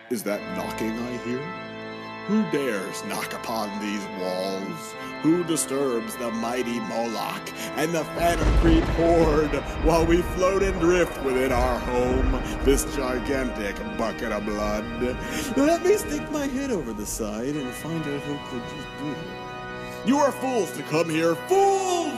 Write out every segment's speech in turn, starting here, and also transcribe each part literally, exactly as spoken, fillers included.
Is that knocking I hear? Who dares knock upon these walls? Who disturbs the mighty Moloch and the Phantom Creep horde while we float and drift within our home, this gigantic bucket of blood? Let me stick my head over the side and find out who could just be. You are fools to come here, fools!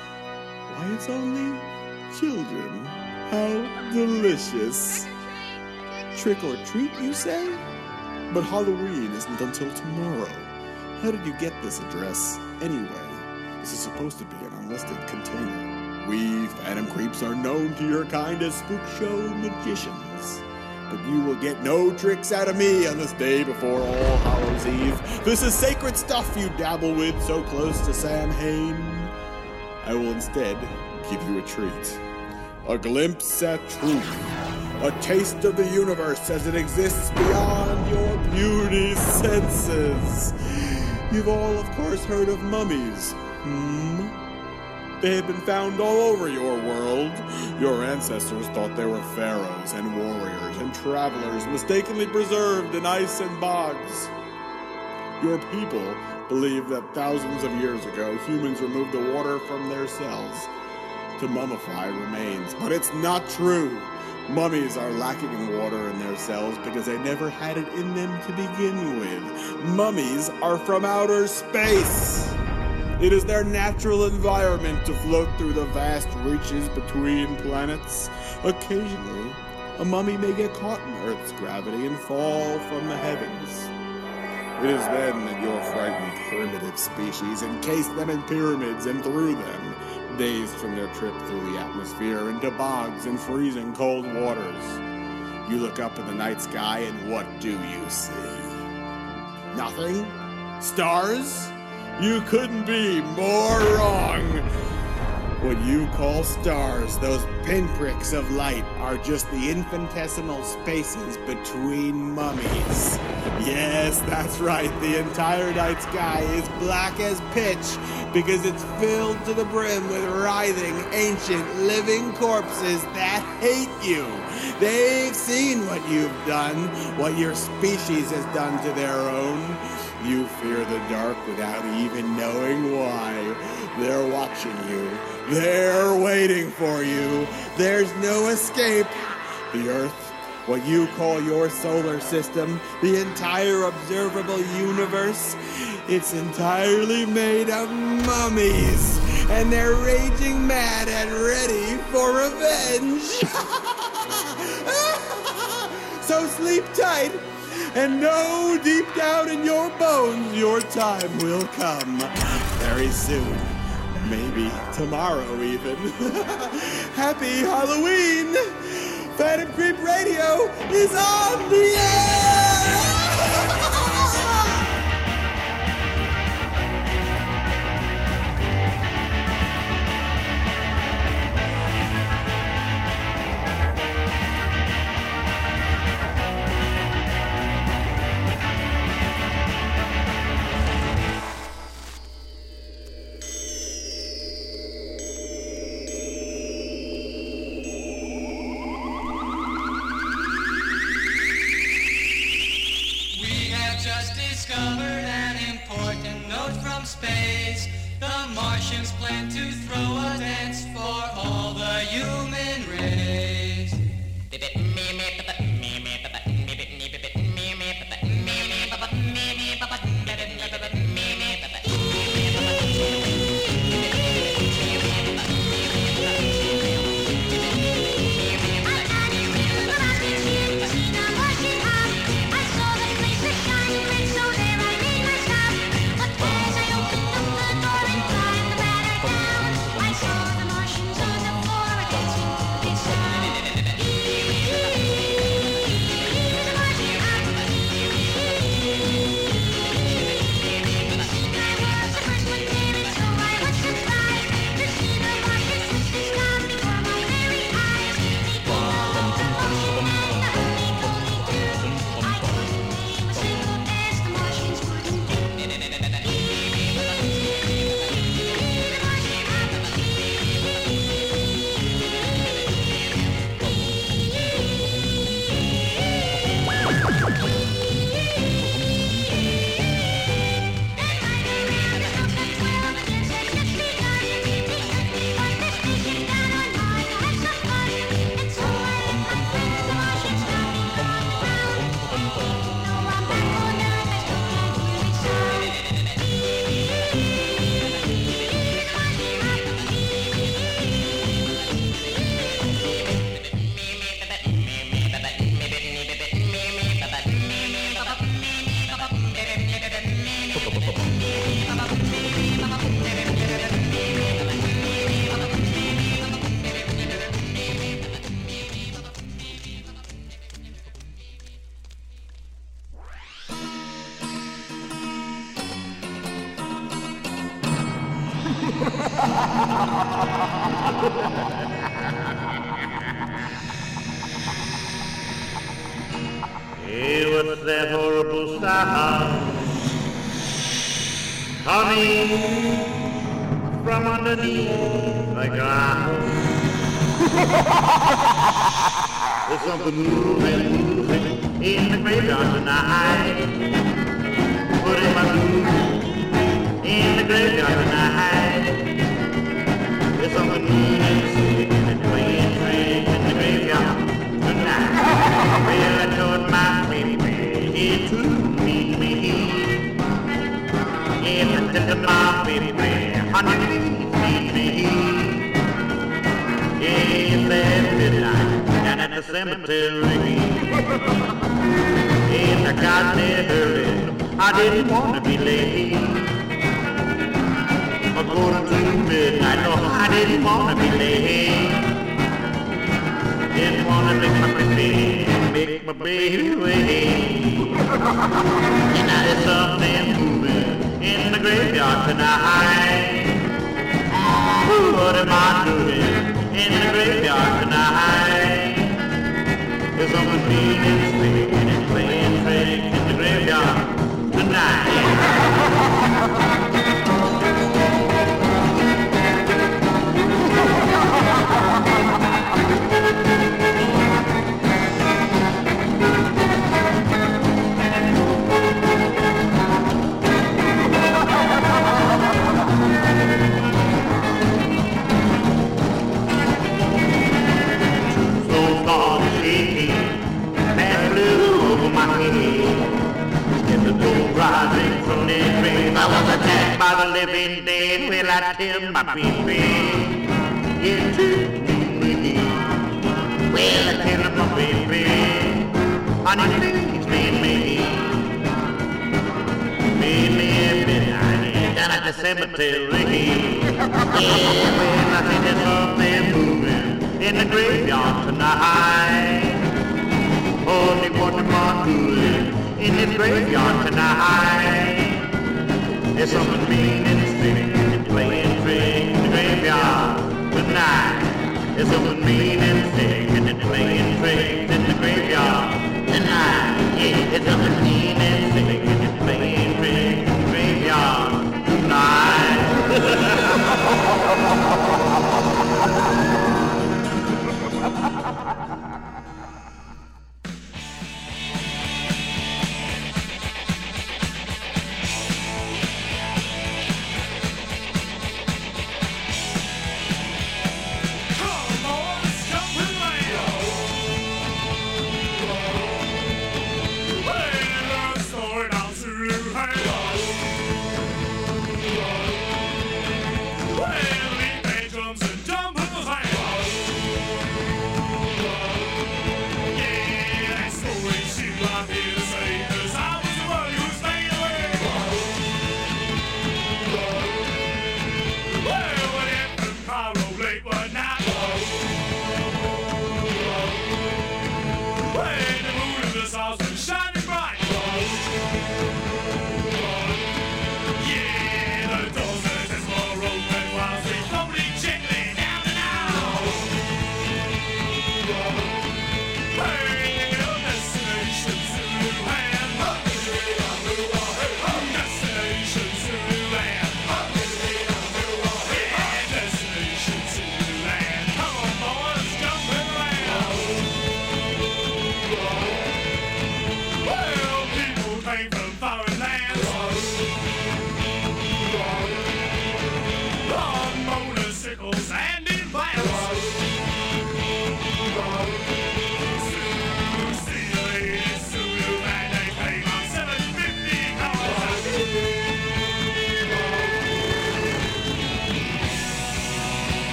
Why, it's only children. How delicious. Trick or treat, you say? But Halloween isn't until tomorrow. How did you get this address, anyway? This is supposed to be an unlisted container. We Phantom Creeps are known to your kind as spook show magicians. But you will get no tricks out of me on this day before All Hallows Eve. This is sacred stuff you dabble with so close to Samhain. I will instead give you a treat. A glimpse at truth. A taste of the universe as it exists beyond your beauty senses. You've all, of course, heard of mummies, hmm? They have been found all over your world. Your ancestors thought they were pharaohs and warriors and travelers mistakenly preserved in ice and bogs. Your people believe that thousands of years ago, humans removed the water from their cells to mummify remains, but it's not true. Mummies are lacking in water in their cells because they never had it in them to begin with. Mummies are from outer space. It is their natural environment to float through the vast reaches between planets. Occasionally, a mummy may get caught in Earth's gravity and fall from the heavens. It is then that your frightened primitive species encased them in pyramids and threw them, dazed from their trip through the atmosphere into bogs and freezing cold waters. You look up in the night sky and what do you see? Nothing? Stars? You couldn't be more wrong. What you call stars, those pinpricks of light, are just the infinitesimal spaces between mummies. Yes, that's right, the entire night sky is black as pitch because it's filled to the brim with writhing, ancient, living corpses that hate you. They've seen what you've done, what your species has done to their own. You fear the dark without even knowing why. They're watching you. They're waiting for you. There's no escape. The Earth, what you call your solar system, the entire observable universe, it's entirely made of mummies. And they're raging mad and ready for revenge. So sleep tight. And know deep down in your bones your time will come. Very soon. Maybe tomorrow even. Happy Halloween! Phantom Creep Radio is on the air! Space, the Martians plan to throw a dance for all the human race. Hey, what's that horrible sound coming from underneath the ground? There's something moving, moving in the graveyard tonight. What am I doing in the graveyard tonight? There's something moving, singing and playing tricks in the graveyard tonight. Well, I told my baby it to meet me. Yes, I told my baby, honey, please meet me. Yes, at midnight, down at the cemetery. Yes, I got there early, I didn't want to be late. A quarter to midnight, no, I didn't want to be late. Didn't want to make my baby, make my baby wait. And now there's something moving in the graveyard tonight. What am I doing in the graveyard tonight? There's something mean and singing and playing tricks in the graveyard tonight. Rising from the grave, I was attacked by the living dead. Well, I tell my baby, it took me. Well, I tell my baby, honey, please meet me. Meet me at midnight down at the cemetery. Yeah, well, I think there's something moving in the graveyard tonight. Only what am I doing in this graveyard tonight? There's something mean and singing and playing tricks in the graveyard tonight. There's something mean and singing and playing tricks in the graveyard tonight. Yeah, there's something mean and singing and playing tricks in the graveyard tonight. Story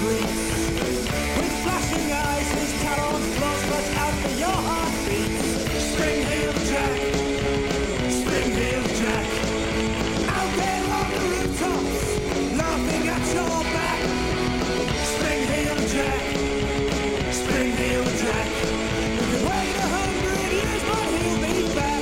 streets. With flashing eyes, his talons claws clutch out for your heartbeats. Spring-heeled Jack, Spring-heeled Jack, out there on the rooftops, laughing at your back. Spring-heeled Jack, Spring-heeled Jack, you can wait a hundred years, but he'll be back.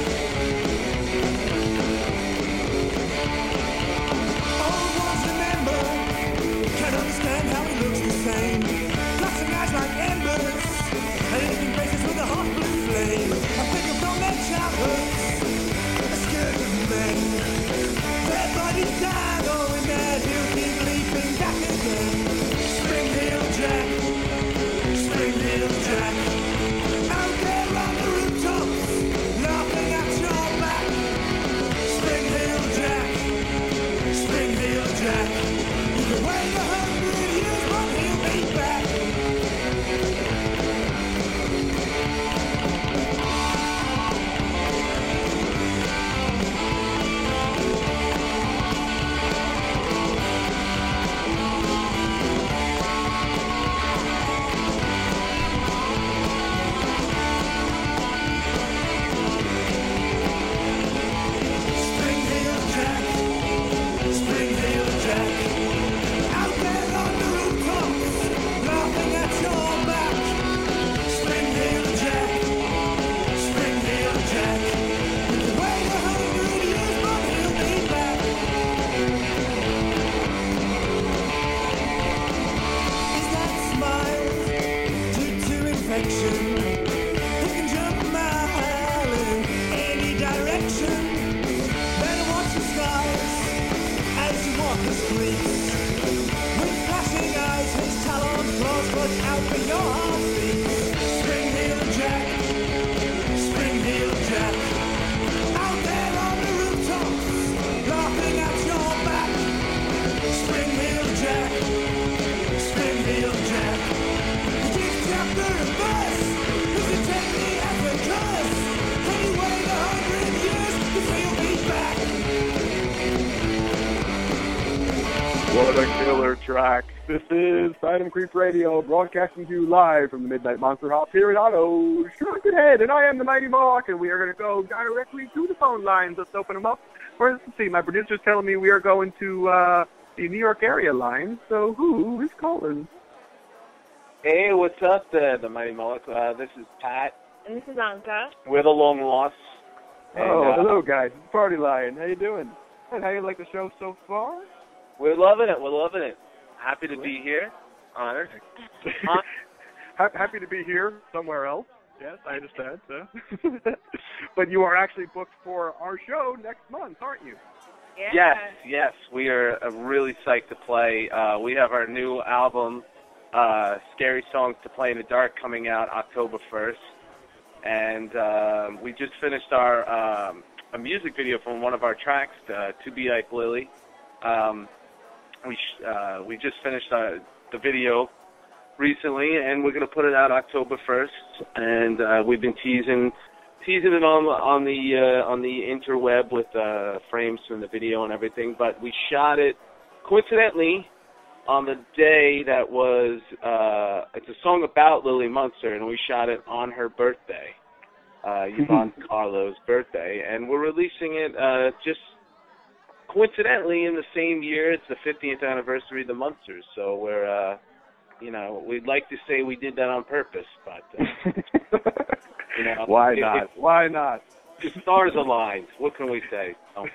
Old ones remember, can't understand how he looks the same. Flashing eyes like embers, and aching faces with a hot blue flame. I think of from their childhoods, scared of men. Their bodies die, though in their he'll keep leaping back again. Spring-heeled Jack, Spring-heeled Jack, out there on the rooftops, laughing at your back. Spring-heeled Jack, Spring-heeled Jack, you can wait a hundred years, but he'll be back. Spring-heeled Jack, Spring-heeled Jack, out there on the rooftops, laughing at your back. Spring-heeled Jack, Spring-heeled Jack, you can wait a hundred years, but he'll be back. Is that smile due to infection? He can jump a mile in any direction. Better watch the skies as you walk the streets. With flashing eyes, his talons claws clutch out for your heartbeats. Spring-heeled Jack, Spring-heeled Jack, out there on the rooftops, laughing at your back. Spring-heeled Jack, Spring-heeled Jack, you take chapter and verse, you can take me as a curse. Can you wait a hundred years, 'cause he'll be back. What a killer track. This is Phantom Creep Radio, broadcasting to you live from the Midnight Monster Hop here in Otto, Head, and I am the Mighty Mohawk, and we are going to go directly to the phone lines. Let's open them up. Or, let's see, my producer's telling me we are going to uh, the New York area line, so who is calling? Hey, what's up there, the Mighty Mohawk? Uh, this is Pat. And this is Anka. We're the Long Lost. And, oh, uh, hello, guys. It's Party Line. How you doing? And how you like the show so far? We're loving it. We're loving it. Happy to be here. Honored. Hon- Ha- Happy to be here somewhere else. Yes, I understand. So. But you are actually booked for our show next month, aren't you? Yeah. Yes, yes. We are uh, really psyched to play. Uh, we have our new album, uh, Scary Songs to Play in the Dark, coming out October first. And uh, we just finished our um, a music video from one of our tracks, uh, To Be Like Lily. Um, we sh- uh, we just finished uh, the video recently, and we're going to put it out October first. And uh, we've been teasing teasing it on on the uh, on the interweb with uh, frames from the video and everything. But we shot it coincidentally on the day that was uh, it's a song about Lily Munster, and we shot it on her birthday, uh, Yvonne Carlo's birthday, and we're releasing it uh, just coincidentally in the same year. It's the fiftieth anniversary of the Munsters, so we're uh, you know, we'd like to say we did that on purpose, but uh, you know, why it, not? It, why not? The stars aligned. What can we say? So.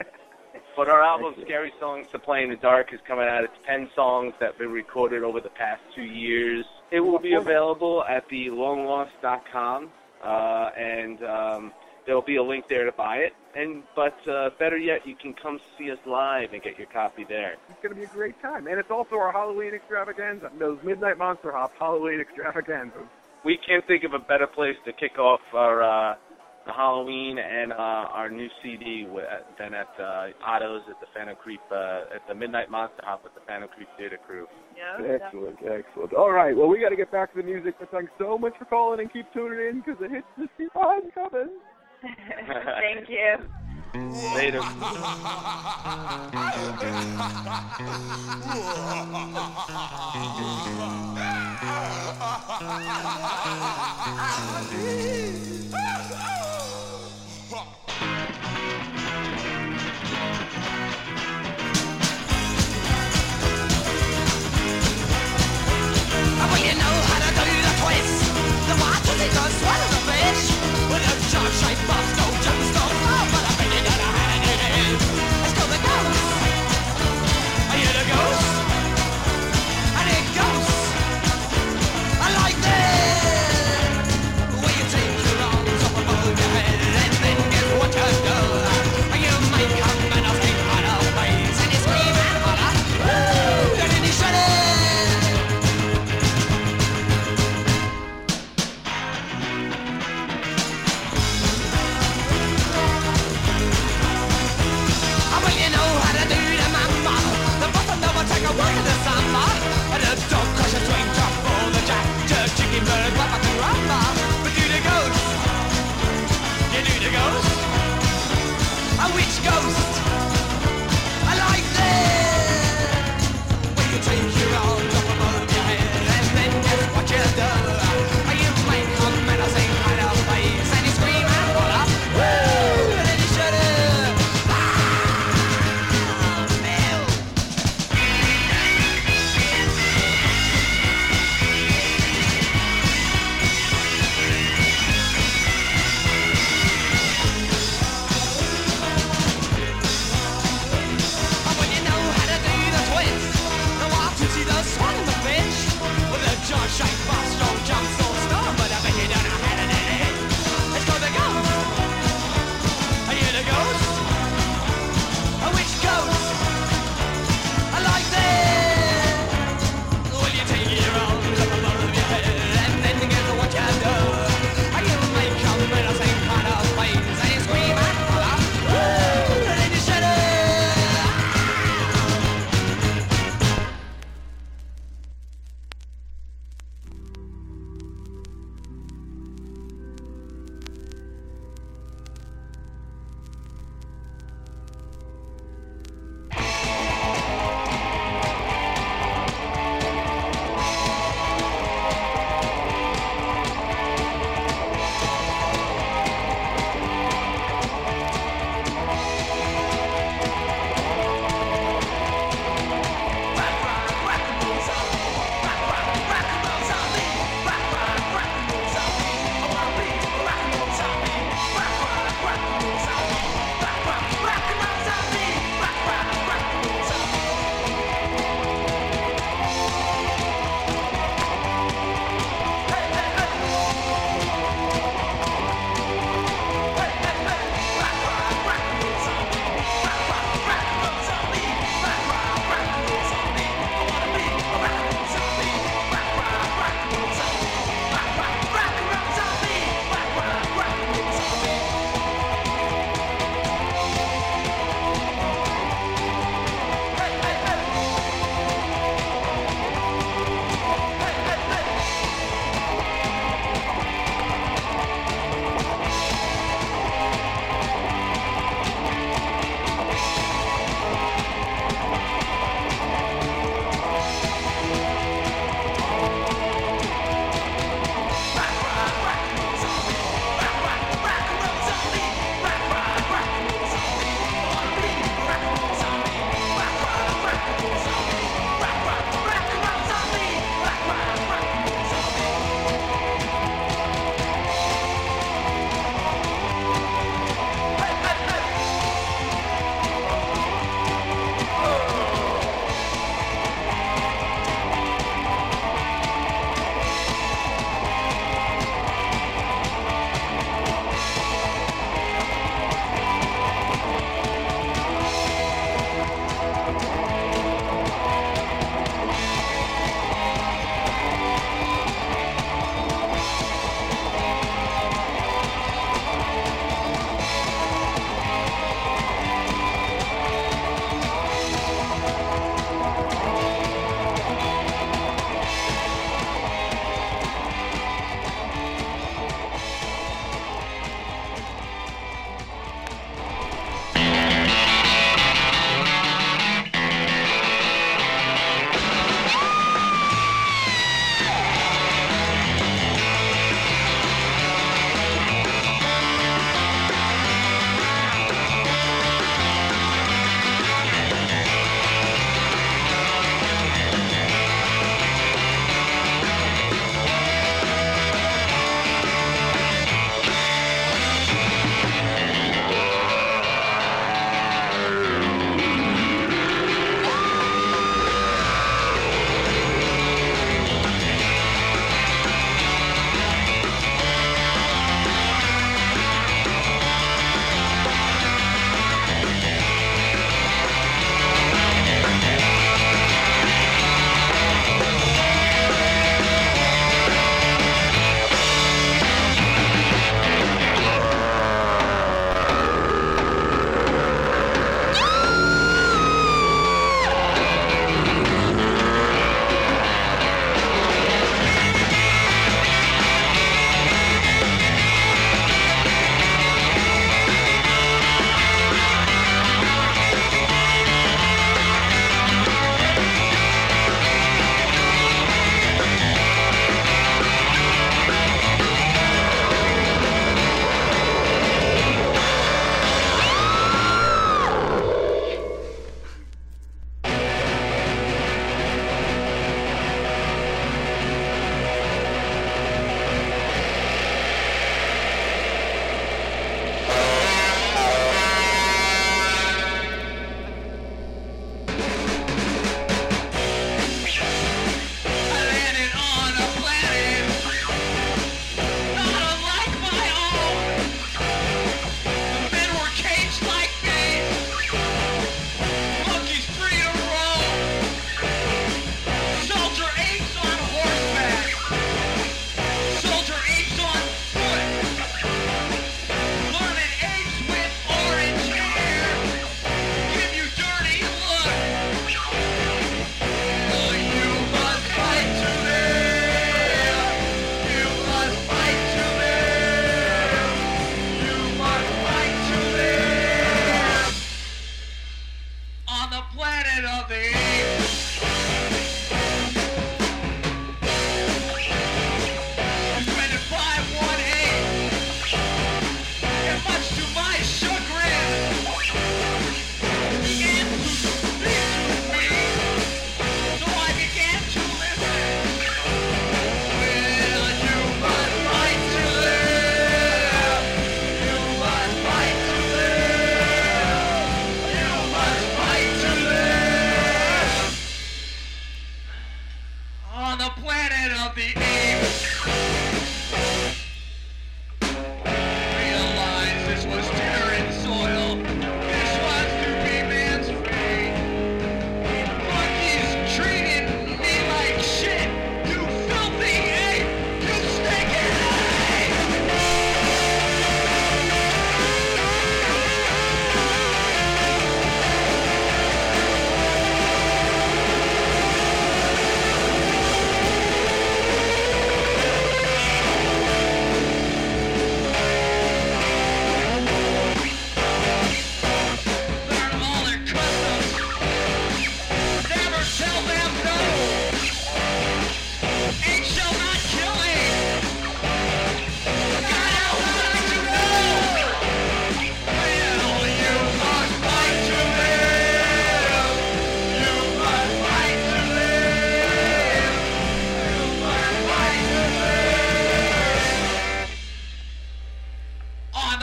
But our album, Scary Songs to Play in the Dark, is coming out. It's ten songs that have been recorded over the past two years. It will be available at the long lost dot com, uh, and um, there will be a link there to buy it. And But uh, better yet, you can come see us live and get your copy there. It's going to be a great time. And it's also our Halloween extravaganza, those Midnight Monster Hop Halloween extravaganzas. We can't think of a better place to kick off our uh, the Halloween and uh, our new C D with, than at uh, Otto's at the Phantom Creep, uh, at the Midnight Monster Hop with the Phantom Creep Theater Crew. Yeah. Excellent, excellent. All right, well, we got to get back to the music, but thanks so much for calling and keep tuning in because the hits just keep on coming. Thank you. Later. Well, you know how to do the twist. The water they don't swallow the fish. With a sharp shape, boss, no jumps, no fall. But I think you got a hand in it. Let's go the ghost. I hear the ghost. And it goes. I like this. Where you take your arms up above your head. And then guess what you do. You make come and I'll take on a face. And you scream and holler. Woo! And then you shut it. Bird, Papa can rumba, but do the ghost. You do the ghost. A which ghost? I like this. When you take your arms up above your head, and then guess what you do? You make a menacing kind of face, and you scream and holler, woo! And then you shut it. Ah, Bill.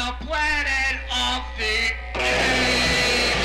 the planet of the apes.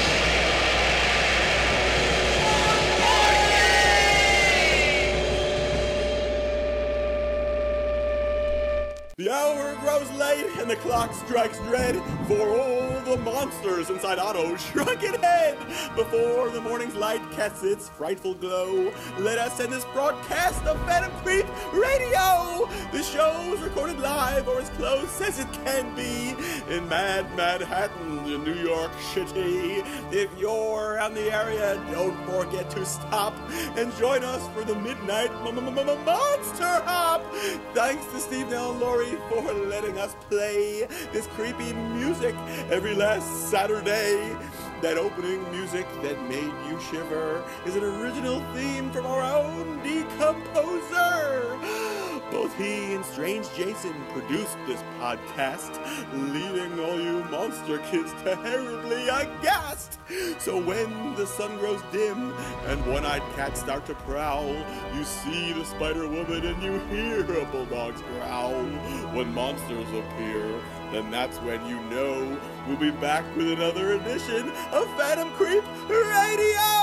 The hour grows late and the clock strikes dread for all the monsters inside Otto's shrunken head. Before the morning's light casts its frightful glow, let us end this broadcast of Phantom Creep Radio. The show's recorded live or as close as it can be in Mad Manhattan, in New York City. If you're around the area, don't forget to stop and join us for the Midnight Monster Hop. Thanks to Steve Nell and Laurie for letting us play this creepy music every last Saturday. That opening music that made you shiver is an original theme from our own Decomposer. Both he and Strange Jason produced this podcast, leaving all you monster kids terribly aghast. So when the sun grows dim and one-eyed cats start to prowl, you see the Spider Woman and you hear a bulldog's growl. When monsters appear, then that's when you know we'll be back with another edition of Phantom Creep Radio!